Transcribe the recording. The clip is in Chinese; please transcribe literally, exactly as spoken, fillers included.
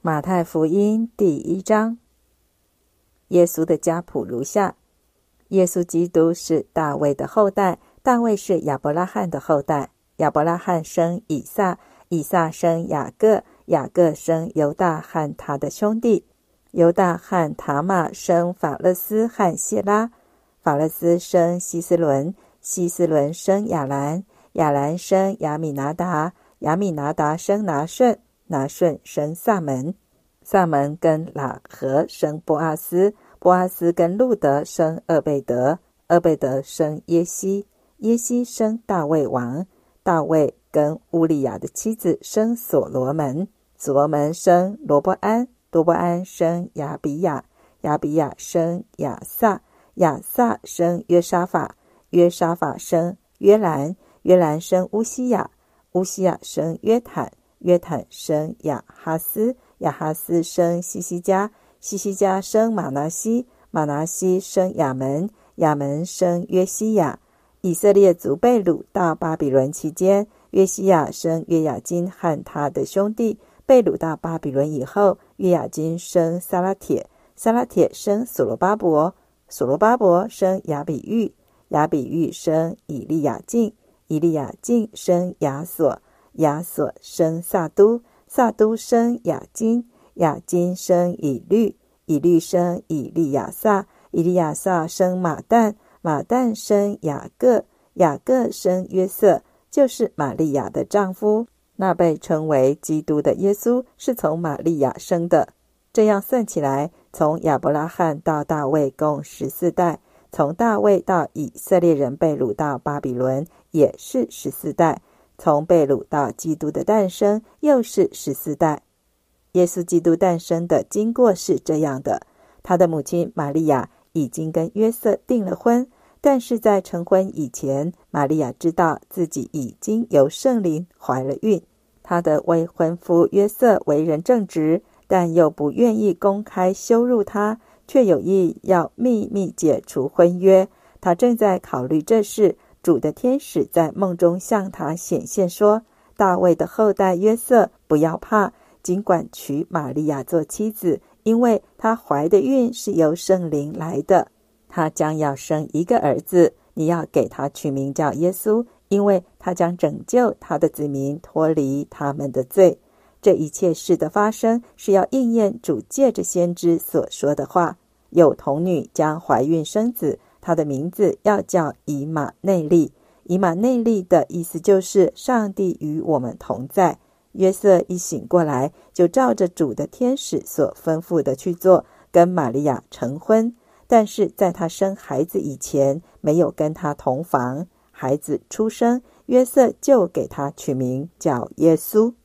马太福音第一章。耶稣的家谱如下：耶稣基督是大卫的后代，大卫是亚伯拉罕的后代，亚伯拉罕生以撒，以撒生雅各，雅各生犹大和他的兄弟，犹大和塔玛生法勒斯和谢拉，法勒斯生希斯伦，希斯伦生亚兰，亚兰生亚米拿达，亚米拿达生拿顺，拿顺生撒门，撒门跟喇合生波阿斯，波阿斯跟路德生厄贝德，厄贝德生耶西，耶西生大卫王，大卫跟乌利亚的妻子生所罗门，所罗门生罗伯安，罗伯安生亚比亚，亚比亚生亚撒，亚撒生约沙法，约沙法生约兰，约兰生乌西亚，乌西亚生约坦，约坦生亚哈斯，亚哈斯生西西家，西西家生马拿西，马拿西生亚门，亚门生约西亚。以色列族被掳到巴比伦期间，约西亚生约雅斤和他的兄弟，被掳到巴比伦以后，约雅斤生撒拉铁，撒拉铁生所罗巴伯，所罗巴伯生亚比喻，亚比喻生以利亚敬，以利亚敬生亚所，亚所生撒都，撒都生雅金，雅金生以律，以律生以利亚撒，以利亚撒生马旦，马旦生雅各，雅各生约瑟，就是玛利亚的丈夫。那被称为基督的耶稣是从玛利亚生的。这样算起来，从亚伯拉罕到大卫共十四代，从大卫到以色列人被掳到巴比伦也是十四代，从被掳到基督的诞生又是十四代。耶稣基督诞生的经过是这样的：他的母亲玛利亚已经跟约瑟订了婚，但是在成婚以前，玛利亚知道自己已经由圣灵怀了孕。她的未婚夫约瑟为人正直，但又不愿意公开羞辱她，却有意要秘密解除婚约。他正在考虑这事，主的天使在梦中向他显现说：大卫的后代约瑟，不要怕，尽管娶玛利亚做妻子，因为她怀的孕是由圣灵来的。她将要生一个儿子，你要给他取名叫耶稣，因为他将拯救他的子民脱离他们的罪。这一切事的发生是要应验主借着先知所说的话：有童女将怀孕生子，他的名字要叫以马内利。以马内利的意思就是上帝与我们同在。约瑟一醒过来，就照着主的天使所吩咐的去做，跟玛利亚成婚。但是在他生孩子以前，没有跟他同房。孩子出生，约瑟就给他取名叫耶稣。